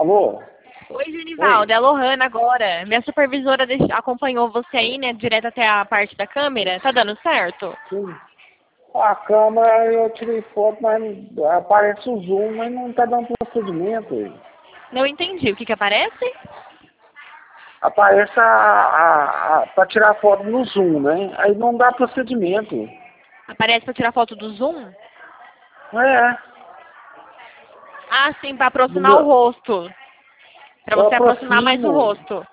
Alô? Oi, Genivaldo, é a Lohana agora. Minha supervisora acompanhou você aí, né, direto até a parte da câmera. Tá dando certo? Sim. A câmera eu tirei foto, mas aparece o zoom, mas não tá dando procedimento. Não entendi. O que que aparece? Aparece para tirar foto no zoom, né? Aí não dá procedimento. Aparece pra tirar foto do zoom? É. Ah, sim, pra Do aproximar o meu, rosto. Pra eu você aproximar mais o aproximo, rosto.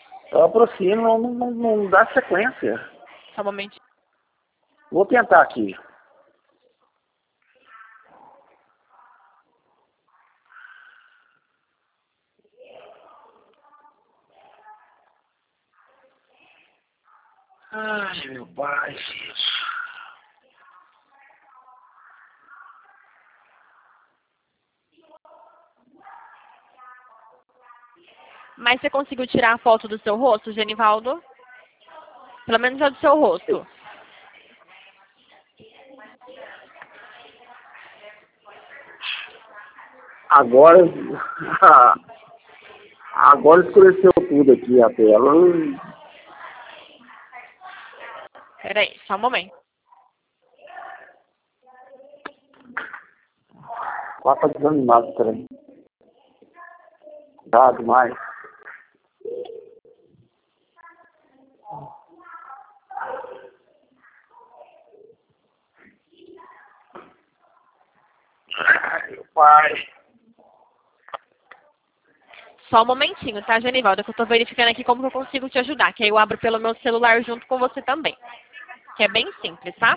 não dá sequência. Só um momentinho. Vou tentar aqui. Ai, meu pai, Jesus. Mas você conseguiu tirar a foto do seu rosto, Genivaldo? Pelo menos a do seu rosto. Agora, agora escureceu tudo aqui a tela. Peraí, só um momento. Quase tá desanimado o trem. Tá demais. Ai, meu pai. Só um momentinho, tá, Genivaldo? Que eu tô verificando aqui como que eu consigo te ajudar. Que aí eu abro pelo meu celular junto com você também. Que é bem simples, tá?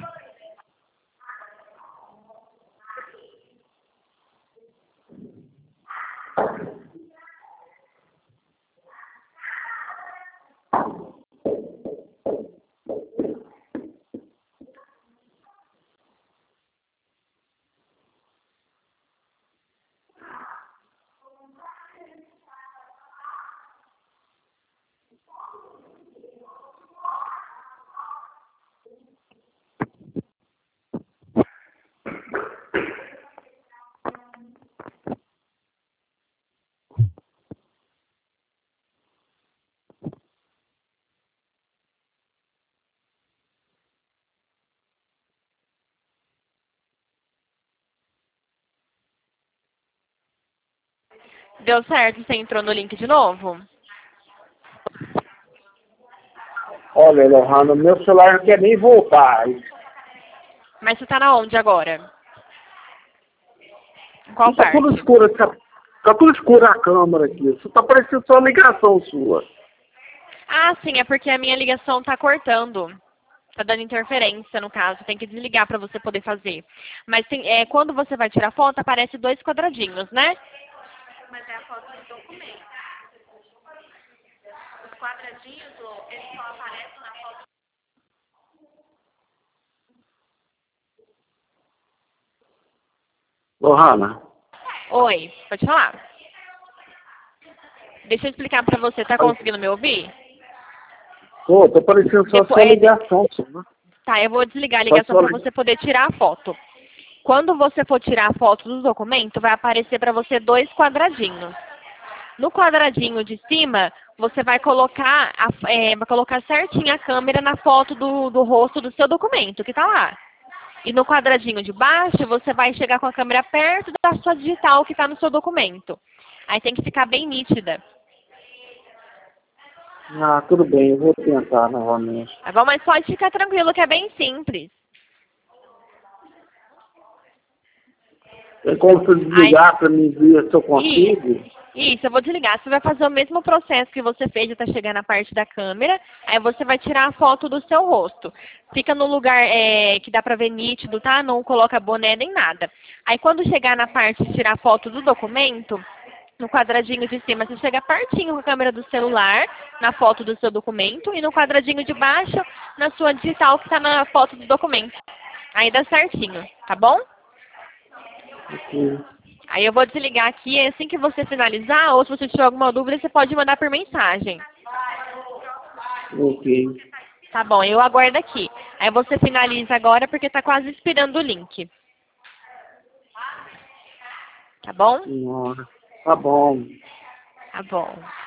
Deu certo? Você entrou no link de novo? Olha, Lohana, meu celular não quer nem voltar. Mas você tá na onde agora? Em qual Tá tudo parte? escuro, tá tudo escuro a câmera aqui. Isso tá parecendo só uma ligação sua. Ah, sim, é porque a minha ligação tá cortando. Tá dando interferência, no caso. Tem que desligar pra você poder fazer. Mas quando você vai tirar foto, aparece dois quadradinhos, né? Mas é a foto do documento. Os quadradinhos, eles só aparecem na foto. Lohana. Oi, pode falar. Deixa eu explicar pra você. Tá conseguindo me ouvir? Pô, tô parecendo só Depois, sua ligação, só. tá, eu vou desligar a Só ligação sua pra ligação. você poder tirar a foto. Quando você for tirar a foto do documento, vai aparecer pra você dois quadradinhos. No quadradinho de cima, você vai colocar, vai colocar certinho a câmera na foto do rosto do seu documento, que tá lá. E no quadradinho de baixo, você vai chegar com a câmera perto da sua digital que está no seu documento. Aí tem que ficar bem nítida. Ah, tudo bem, eu vou tentar novamente. Tá bom? Mas pode ficar tranquilo que é bem simples. Tem como você Aí, desligar pra mim ver se eu consigo? isso, eu vou desligar. Você vai fazer o mesmo processo que você fez até chegar na parte da câmera. Aí você vai tirar a foto do seu rosto. Fica no lugar que dá pra ver nítido, tá? Não coloca boné nem nada. Aí quando chegar na parte de tirar a foto do documento, no quadradinho de cima, você chega pertinho com a câmera do celular, na foto do seu documento, e no quadradinho de baixo, na sua digital, que está na foto do documento. Aí dá certinho, tá bom? Ok. Aí eu vou desligar aqui, e assim que você finalizar, ou se você tiver alguma dúvida, você pode mandar por mensagem. Ok. Tá bom, eu aguardo aqui. Aí você finaliza agora, porque tá quase expirando o link. Tá bom? Senhora. Tá bom. Tá bom.